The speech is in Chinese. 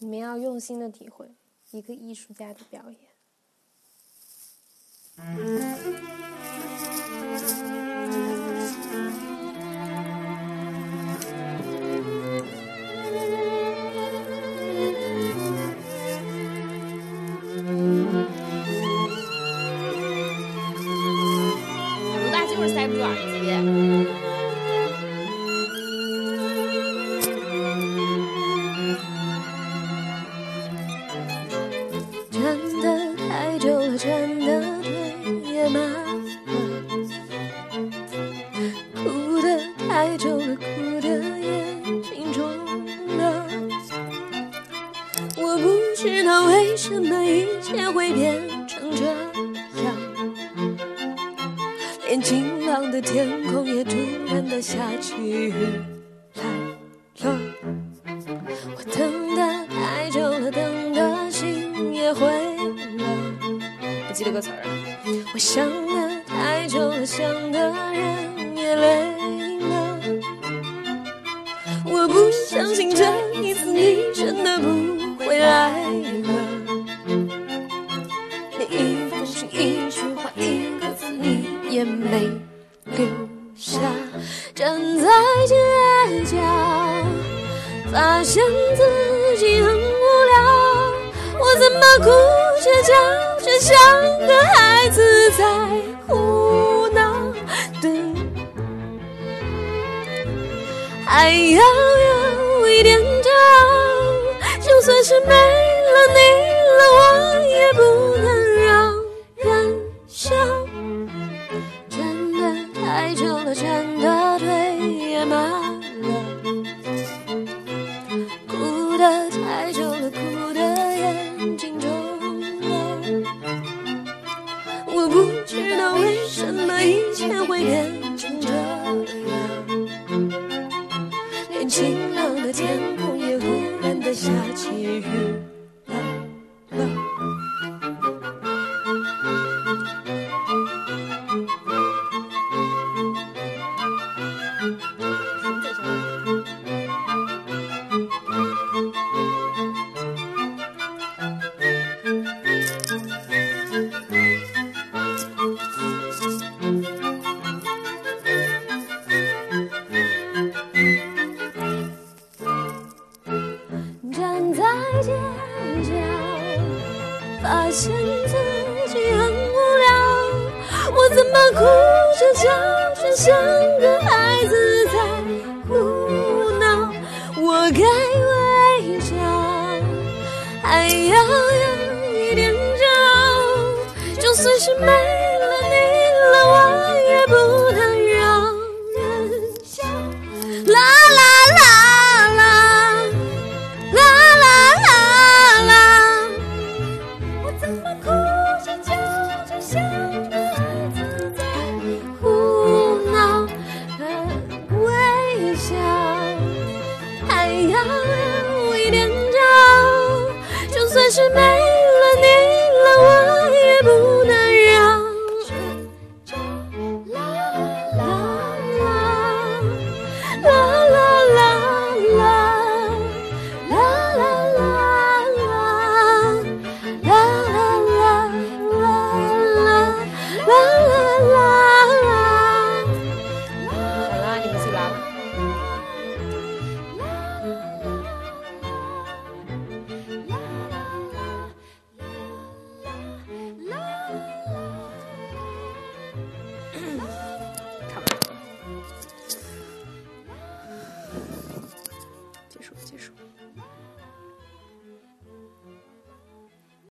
你们要用心的体会一个艺术家的表演。 罗大就是塞不住耳机。 站得太久了，站得腿也麻了，哭得太久了，哭得眼睛肿了。我不知道为什么一切会变成这样，连晴朗的天空也突然的下起雨来了。我等得太久了，等得心也灰了， 不记得歌词儿。 我想得太久了，想的人也累了。我不相信这一次你真的不会来了，连一封信一句话一个字你也没留下。站在街角发现自己很无聊，我怎么哭着叫着像个孩子在胡闹，对，还要有一点骄傲，就算是没了你了，我也不能让人笑。站得太久了，站得腿也麻了，哭得太久了，哭得眼睛肿了。我不知道为什么一切会变成这样，连晴朗的天空也忽然的下起雨来了。站在街角发现自己很无聊，我怎么哭着叫着像个孩子在胡闹。我该微笑，还要有一点骄傲，就算是没了你了，我也不能让人笑。啦啦啦啦啦啦啦啦，我怎么哭着叫着像个孩子在胡闹，微笑，还要有一点骄傲，就算是没了你了，我也不能让啦啦啦啦啦啦啦结束。